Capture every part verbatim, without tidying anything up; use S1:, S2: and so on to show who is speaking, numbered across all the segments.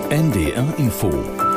S1: N D R Info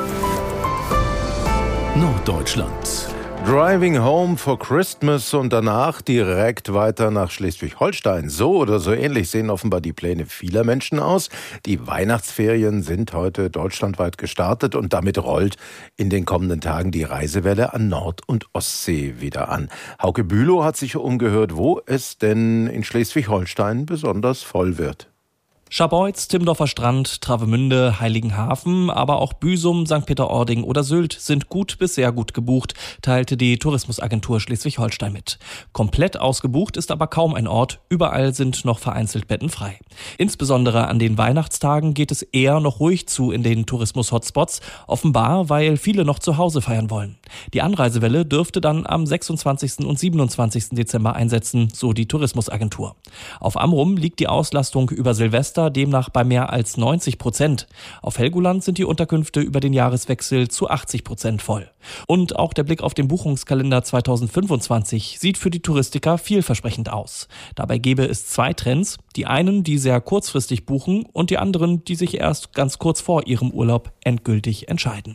S1: Norddeutschland.
S2: Driving home for Christmas und danach direkt weiter nach Schleswig-Holstein. So oder so ähnlich sehen offenbar die Pläne vieler Menschen aus. Die Weihnachtsferien sind heute deutschlandweit gestartet und damit rollt in den kommenden Tagen die Reisewelle an Nord- und Ostsee wieder an. Hauke Bülow hat sich umgehört, wo es denn in Schleswig-Holstein besonders voll wird.
S3: Scharbeutz, Timmendorfer Strand, Travemünde, Heiligenhafen, aber auch Büsum, Sankt Peter-Ording oder Sylt sind gut bis sehr gut gebucht, teilte die Tourismusagentur Schleswig-Holstein mit. Komplett ausgebucht ist aber kaum ein Ort, überall sind noch vereinzelt Betten frei. Insbesondere an den Weihnachtstagen geht es eher noch ruhig zu in den Tourismus-Hotspots, offenbar, weil viele noch zu Hause feiern wollen. Die Anreisewelle dürfte dann am sechsundzwanzigsten und siebenundzwanzigsten Dezember einsetzen, so die Tourismusagentur. Auf Amrum liegt die Auslastung über Silvester demnach bei mehr als neunzig Prozent. Auf Helgoland sind die Unterkünfte über den Jahreswechsel zu achtzig Prozent voll. Und auch der Blick auf den Buchungskalender zweitausendfünfundzwanzig sieht für die Touristiker vielversprechend aus. Dabei gäbe es zwei Trends. Die einen, die sehr kurzfristig buchen und die anderen, die sich erst ganz kurz vor ihrem Urlaub endgültig entscheiden.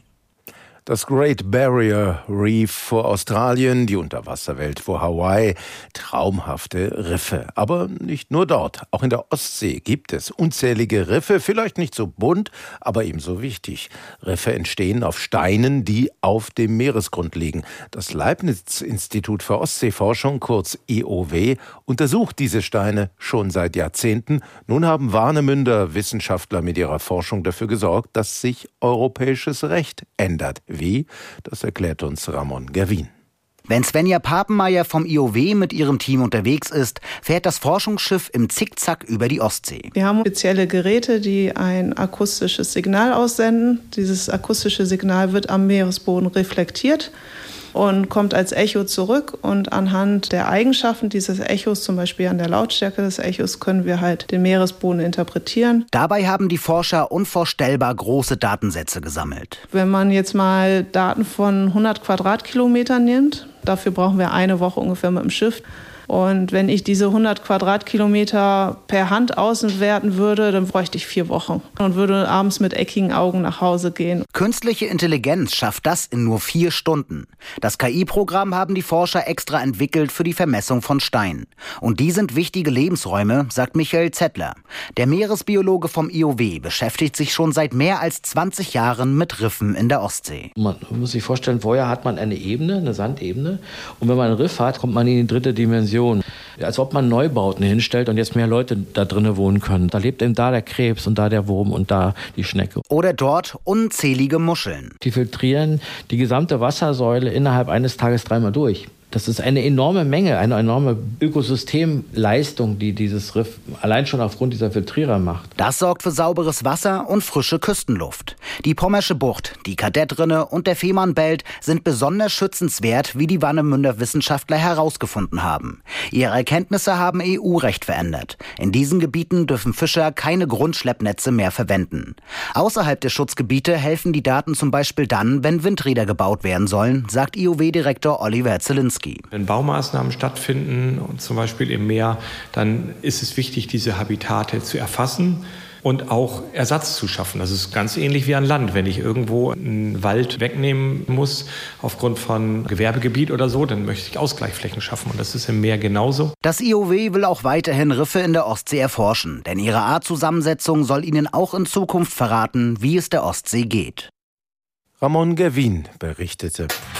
S2: Das Great Barrier Reef vor Australien, die Unterwasserwelt vor Hawaii, traumhafte Riffe. Aber nicht nur dort. Auch in der Ostsee gibt es unzählige Riffe, vielleicht nicht so bunt, aber ebenso wichtig. Riffe entstehen auf Steinen, die auf dem Meeresgrund liegen. Das Leibniz-Institut für Ostseeforschung, kurz I O W, untersucht diese Steine schon seit Jahrzehnten. Nun haben Warnemünder Wissenschaftler mit ihrer Forschung dafür gesorgt, dass sich europäisches Recht ändert. Wie? Das erklärt uns Ramon Gerwin.
S4: Wenn Svenja Papenmeier vom I O W mit ihrem Team unterwegs ist, fährt das Forschungsschiff im Zickzack über die Ostsee.
S5: Wir haben spezielle Geräte, die ein akustisches Signal aussenden. Dieses akustische Signal wird am Meeresboden reflektiert und kommt als Echo zurück. Und anhand der Eigenschaften dieses Echos, zum Beispiel an der Lautstärke des Echos, können wir halt den Meeresboden interpretieren.
S4: Dabei haben die Forscher unvorstellbar große Datensätze gesammelt.
S5: Wenn man jetzt mal Daten von hundert Quadratkilometern nimmt, dafür brauchen wir eine Woche ungefähr mit dem Schiff. Und wenn ich diese hundert Quadratkilometer per Hand auswerten würde, dann bräuchte ich vier Wochen und würde abends mit eckigen Augen nach Hause gehen.
S4: Künstliche Intelligenz schafft das in nur vier Stunden. Das K I-Programm haben die Forscher extra entwickelt für die Vermessung von Steinen. Und die sind wichtige Lebensräume, sagt Michael Zettler. Der Meeresbiologe vom I O W beschäftigt sich schon seit mehr als zwanzig Jahren mit Riffen in der Ostsee.
S6: Man muss sich vorstellen, vorher hat man eine Ebene, eine Sandebene. Und wenn man ein Riff hat, kommt man in die dritte Dimension. Als ob man Neubauten hinstellt und jetzt mehr Leute da drinnen wohnen können. Da lebt eben da der Krebs und da der Wurm und da die Schnecke.
S4: Oder dort unzählige Muscheln.
S6: Die filtrieren die gesamte Wassersäule innerhalb eines Tages dreimal durch. Das ist eine enorme Menge, eine enorme Ökosystemleistung, die dieses Riff allein schon aufgrund dieser Filtrierer macht.
S4: Das sorgt für sauberes Wasser und frische Küstenluft. Die Pommersche Bucht, die Kadettrinne und der Fehmarnbelt sind besonders schützenswert, wie die Warnemünder Wissenschaftler herausgefunden haben. Ihre Erkenntnisse haben E U-Recht verändert. In diesen Gebieten dürfen Fischer keine Grundschleppnetze mehr verwenden. Außerhalb der Schutzgebiete helfen die Daten zum Beispiel dann, wenn Windräder gebaut werden sollen, sagt I O W-Direktor Oliver Zielinski.
S7: Wenn Baumaßnahmen stattfinden, und zum Beispiel im Meer, dann ist es wichtig, diese Habitate zu erfassen und auch Ersatz zu schaffen. Das ist ganz ähnlich wie an Land. Wenn ich irgendwo einen Wald wegnehmen muss aufgrund von Gewerbegebiet oder so, dann möchte ich Ausgleichsflächen schaffen. Und das ist im Meer genauso.
S4: Das I O W will auch weiterhin Riffe in der Ostsee erforschen, denn ihre Artzusammensetzung soll ihnen auch in Zukunft verraten, wie es der Ostsee geht.
S2: Ramon Gerwin berichtete.